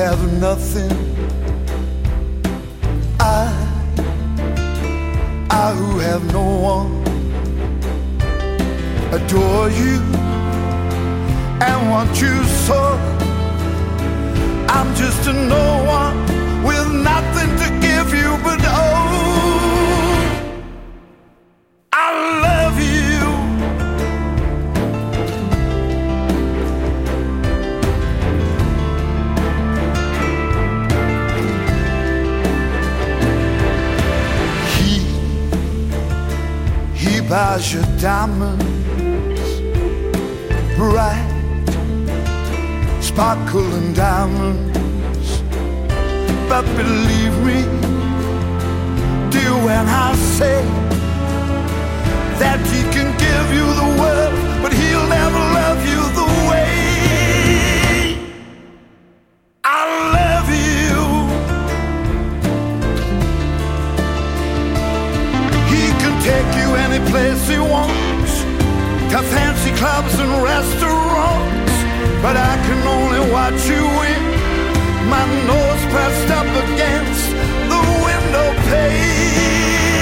have nothing, I who have no one, adore you and want you so. I'm just a no one with nothing to give you but oh, I love you. He buys your diamonds, bright sparkling diamonds. But believe me, dear, when I say that he can give you the world, but he'll never love you the way I love you. He can take you any place he wants, to fancy clubs and restaurants, but I can only watch you win, my nose pressed up against the window pane.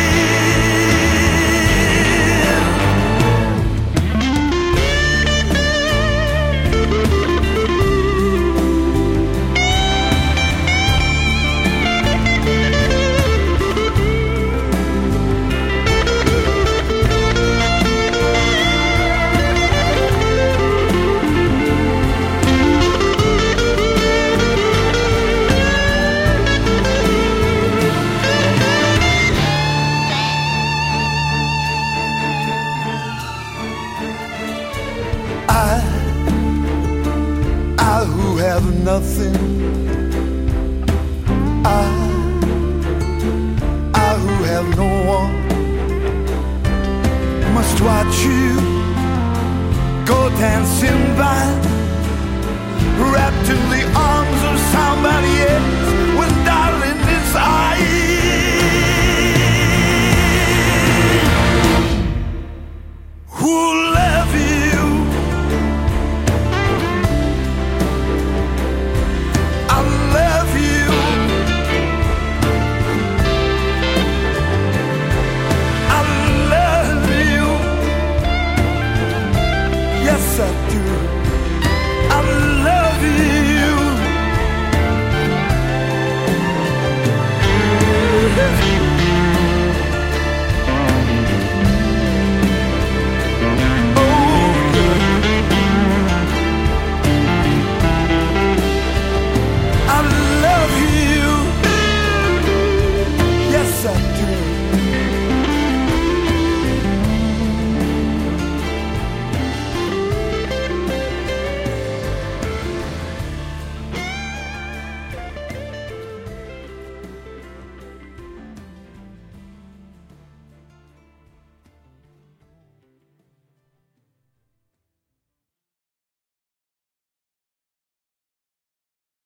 I who have nothing, I who have no one, must watch you go dancing by, wrapped in the arms of somebody else, when darling it's I.